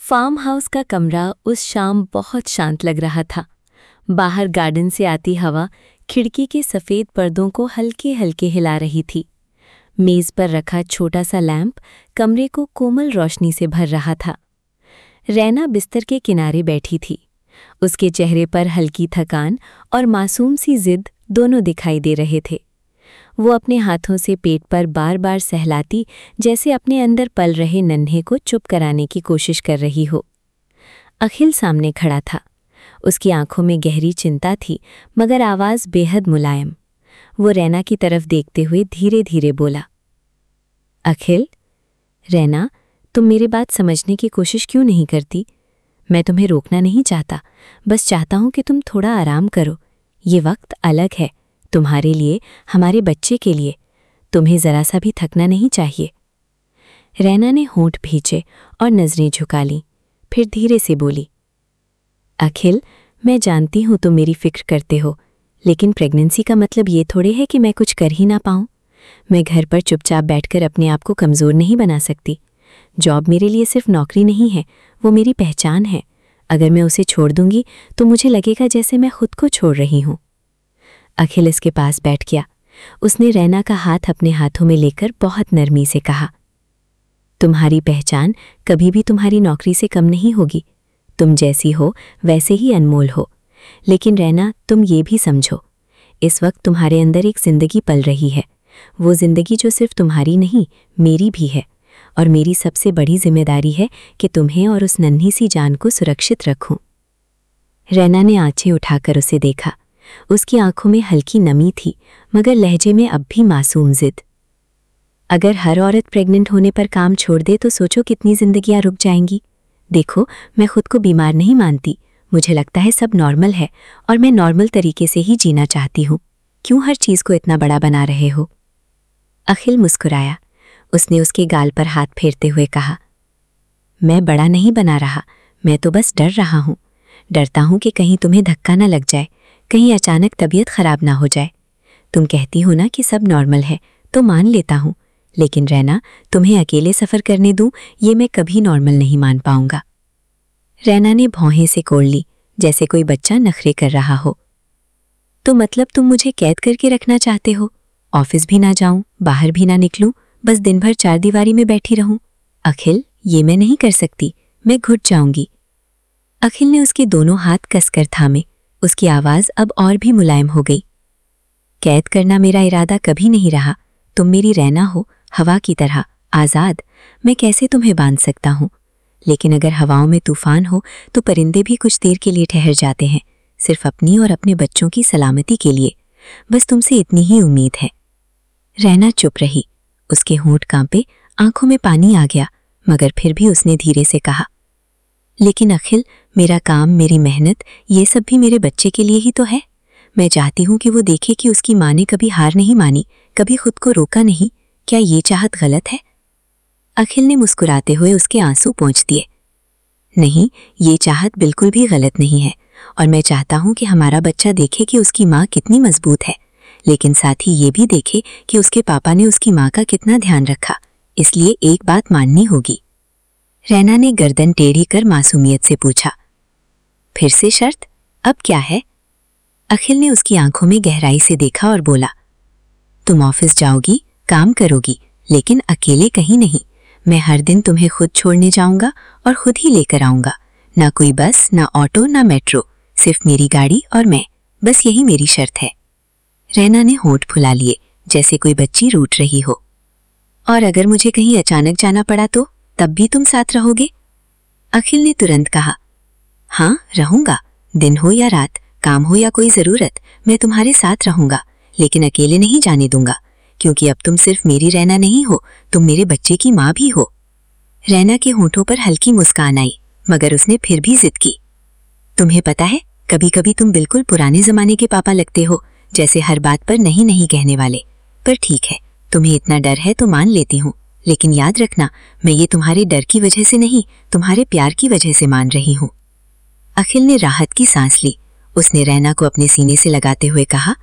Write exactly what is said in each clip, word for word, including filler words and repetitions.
Farm house का कमरा उस शाम बहुत शांत लग रहा था। बाहर गार्डन से आती हवा खिड़की के सफ़ेद पर्दों को हल्के हल्के हिला रही थी। मेज़ पर रखा छोटा सा लैंप कमरे को कोमल रोशनी से भर रहा था। रैना बिस्तर के किनारे बैठी थी। उसके चेहरे पर हल्की थकान और मासूम सी जिद दोनों दिखाई दे रहे थे। वो अपने हाथों से पेट पर बार बार सहलाती, जैसे अपने अंदर पल रहे नन्हे को चुप कराने की कोशिश कर रही हो। अखिल सामने खड़ा था। उसकी आंखों में गहरी चिंता थी, मगर आवाज़ बेहद मुलायम। वो रैना की तरफ देखते हुए धीरे धीरे बोला, अखिल, रैना, तुम मेरी बात समझने की कोशिश क्यों नहीं करती? मैं तुम्हें रोकना नहीं चाहता, बस चाहता हूं कि तुम थोड़ा आराम करो। ये वक्त अलग है, तुम्हारे लिए, हमारे बच्चे के लिए। तुम्हें ज़रा सा भी थकना नहीं चाहिए। रैना ने होंठ भींचे और नज़रें झुका लीं, फिर धीरे से बोली, अखिल, मैं जानती हूँ तुम मेरी फिक्र करते हो, लेकिन प्रेगनेंसी का मतलब ये थोड़े है कि मैं कुछ कर ही ना पाऊँ। मैं घर पर चुपचाप बैठकर अपने आप को कमज़ोर नहीं बना सकती। जॉब मेरे लिए सिर्फ नौकरी नहीं है, वो मेरी पहचान है। अगर मैं उसे छोड़ दूंगी तो मुझे लगेगा जैसे मैं खुद को छोड़ रही हूँ। अखिल इसके पास बैठ गया। उसने रैना का हाथ अपने हाथों में लेकर बहुत नरमी से कहा, तुम्हारी पहचान कभी भी तुम्हारी नौकरी से कम नहीं होगी। तुम जैसी हो वैसे ही अनमोल हो। लेकिन रैना, तुम ये भी समझो, इस वक्त तुम्हारे अंदर एक जिंदगी पल रही है। वो जिंदगी जो सिर्फ तुम्हारी नहीं, मेरी भी है। और मेरी सबसे बड़ी जिम्मेदारी है कि तुम्हें और उस नन्ही सी जान को सुरक्षित रखूं। रैना ने आंखें उठाकर उसे देखा। उसकी आंखों में हल्की नमी थी, मगर लहजे में अब भी मासूम जिद। अगर हर औरत प्रेग्नेंट होने पर काम छोड़ दे तो सोचो कितनी जिंदगियां रुक जाएंगी। देखो, मैं खुद को बीमार नहीं मानती। मुझे लगता है सब नॉर्मल है और मैं नॉर्मल तरीके से ही जीना चाहती हूँ। क्यों हर चीज़ को इतना बड़ा बना रहे हो? अखिल मुस्कुराया। उसने उसके गाल पर हाथ फेरते हुए कहा, मैं बड़ा नहीं बना रहा, मैं तो बस डर रहा हूँ। डरता हूँ कि कहीं तुम्हें धक्का ना लग जाए, कहीं अचानक तबीयत खराब ना हो जाए। तुम कहती हो ना कि सब नॉर्मल है, तो मान लेता हूँ, लेकिन रैना, तुम्हें अकेले सफ़र करने दूँ, ये मैं कभी नॉर्मल नहीं मान पाऊंगा। रैना ने भौहें से कोड़ ली, जैसे कोई बच्चा नखरे कर रहा हो। तो मतलब तुम मुझे कैद करके रखना चाहते हो? ऑफिस भी ना जाऊं, बाहर भी ना निकलूं, बस दिन भर चार दीवारी में बैठी रहूं? अखिल, ये मैं नहीं कर सकती, मैं घुट जाऊंगी। अखिल ने उसके दोनों हाथ कसकर थामे। उसकी आवाज़ अब और भी मुलायम हो गई। कैद करना मेरा इरादा कभी नहीं रहा। तुम मेरी रैना हो, हवा की तरह आज़ाद। मैं कैसे तुम्हें बांध सकता हूँ? लेकिन अगर हवाओं में तूफान हो तो परिंदे भी कुछ देर के लिए ठहर जाते हैं, सिर्फ अपनी और अपने बच्चों की सलामती के लिए। बस तुमसे इतनी ही उम्मीद है। रैना चुप रही। उसके होंठ कांपे, आंखों में पानी आ गया, मगर फिर भी उसने धीरे से कहा, लेकिन अखिल, मेरा काम, मेरी मेहनत, ये सब भी मेरे बच्चे के लिए ही तो है। मैं चाहती हूँ कि वो देखे कि उसकी माँ ने कभी हार नहीं मानी, कभी खुद को रोका नहीं। क्या ये चाहत गलत है? अखिल ने मुस्कुराते हुए उसके आंसू पोंछ दिए। नहीं, ये चाहत बिल्कुल भी गलत नहीं है, और मैं चाहता हूँ कि हमारा बच्चा देखे कि उसकी माँ कितनी मजबूत है, लेकिन साथ ही ये भी देखे कि उसके पापा ने उसकी माँ का कितना ध्यान रखा। इसलिए एक बात माननी होगी। रैना ने गर्दन टेढ़ी कर मासूमियत से पूछा, फिर से शर्त? अब क्या है? अखिल ने उसकी आंखों में गहराई से देखा और बोला, तुम ऑफिस जाओगी, काम करोगी, लेकिन अकेले कहीं नहीं। मैं हर दिन तुम्हें खुद छोड़ने जाऊंगा और खुद ही लेकर आऊंगा। ना कोई बस, ना ऑटो, ना मेट्रो, सिर्फ मेरी गाड़ी और मैं। बस यही मेरी शर्त है। रैना ने होंठ फुला लिए, जैसे कोई बच्ची रूठ रही हो। और अगर मुझे कहीं अचानक जाना पड़ा तो तब भी तुम साथ रहोगे? अखिल ने तुरंत कहा, हाँ, रहूंगा। दिन हो या रात, काम हो या कोई जरूरत, मैं तुम्हारे साथ रहूंगा, लेकिन अकेले नहीं जाने दूंगा, क्योंकि अब तुम सिर्फ मेरी रैना नहीं हो, तुम मेरे बच्चे की माँ भी हो। रैना के होंठों पर हल्की मुस्कान आई, मगर उसने फिर भी जिद की। तुम्हें पता है, कभी कभी तुम बिल्कुल पुराने जमाने के पापा लगते हो, जैसे हर बात पर नहीं नहीं कहने वाले। पर ठीक है, तुम्हें इतना डर है तो मान लेती हूँ, लेकिन याद रखना, मैं ये तुम्हारे डर की वजह से नहीं, तुम्हारे प्यार की वजह से मान रही हूँ। अखिल ने राहत की सांस ली। उसने रैना को अपने सीने से लगाते हुए कहा,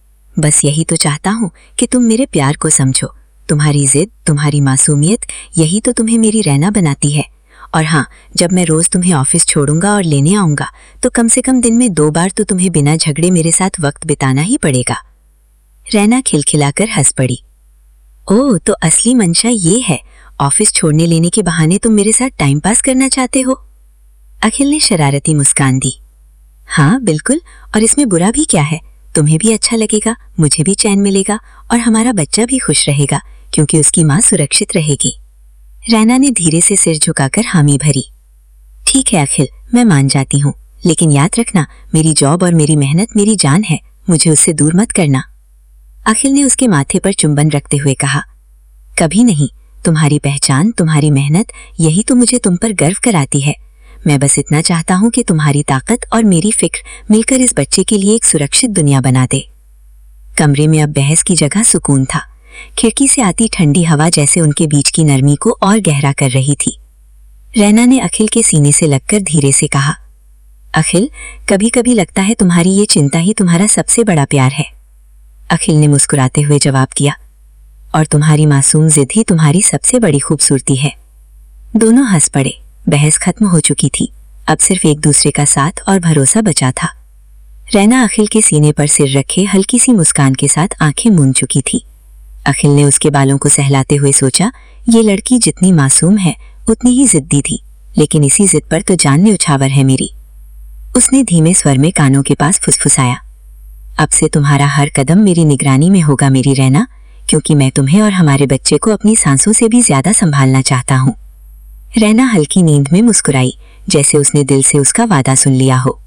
बस यही तो चाहता हूँ कि तुम मेरे प्यार को समझो। तुम्हारी जिद, तुम्हारी मासूमियत, यही तो तुम्हें मेरी रैना बनाती है। और हाँ, जब मैं रोज तुम्हें ऑफिस छोड़ूंगा और लेने आऊंगा तो कम से कम दिन में दो बार तो तुम्हें बिना झगड़े मेरे साथ वक्त बिताना ही पड़ेगा। रैना खिलखिलाकर हंस पड़ी। ओह, तो असली मंशा ये है, ऑफिस छोड़ने लेने के बहाने तुम मेरे साथ टाइम पास करना चाहते हो? अखिल ने शरारती मुस्कान दी। हाँ बिल्कुल, और इसमें बुरा भी क्या है? तुम्हें भी अच्छा लगेगा, मुझे भी चैन मिलेगा और हमारा बच्चा भी खुश रहेगा क्योंकि उसकी माँ सुरक्षित रहेगी। रैना ने धीरे से सिर झुकाकर हामी भरी। ठीक है अखिल, मैं मान जाती हूँ, लेकिन याद रखना मेरी जॉब और मेरी मेहनत मेरी जान है, मुझे उससे दूर मत करना। अखिल ने उसके माथे पर चुंबन रखते हुए कहा। कभी नहीं, तुम्हारी पहचान, तुम्हारी मेहनत, यही तो मुझे तुम पर गर्व कराती है। मैं बस इतना चाहता हूँ कि तुम्हारी ताकत और मेरी फिक्र मिलकर इस बच्चे के लिए एक सुरक्षित दुनिया बना दे। कमरे में अब बहस की जगह सुकून था। खिड़की से आती ठंडी हवा जैसे उनके बीच की नरमी को और गहरा कर रही थी। रैना ने अखिल के सीने से लगकर धीरे से कहा, अखिल, कभी कभी लगता है तुम्हारी ये चिंता ही तुम्हारा सबसे बड़ा प्यार है। अखिल ने मुस्कुराते हुए जवाब दिया, और तुम्हारी मासूम जिद ही तुम्हारी सबसे बड़ी खूबसूरती है। दोनों हंस पड़े। बहस खत्म हो चुकी थी, अब सिर्फ एक दूसरे का साथ और भरोसा बचा था। रैना अखिल के सीने पर सिर रखे हल्की सी मुस्कान के साथ आंखें मूंद चुकी थी। अखिल ने उसके बालों को सहलाते हुए सोचा, ये लड़की जितनी मासूम है उतनी ही जिद्दी थी, लेकिन इसी जिद पर तो जान न्यौछावर है मेरी। उसने धीमे स्वर में कानों के पास फुसफुसाया, अब से तुम्हारा हर कदम मेरी निगरानी में होगा मेरी रैना, क्योंकि मैं तुम्हें और हमारे बच्चे को अपनी सांसों से भी ज्यादा संभालना चाहता हूँ। रैना हल्की नींद में मुस्कुराई, जैसे उसने दिल से उसका वादा सुन लिया हो।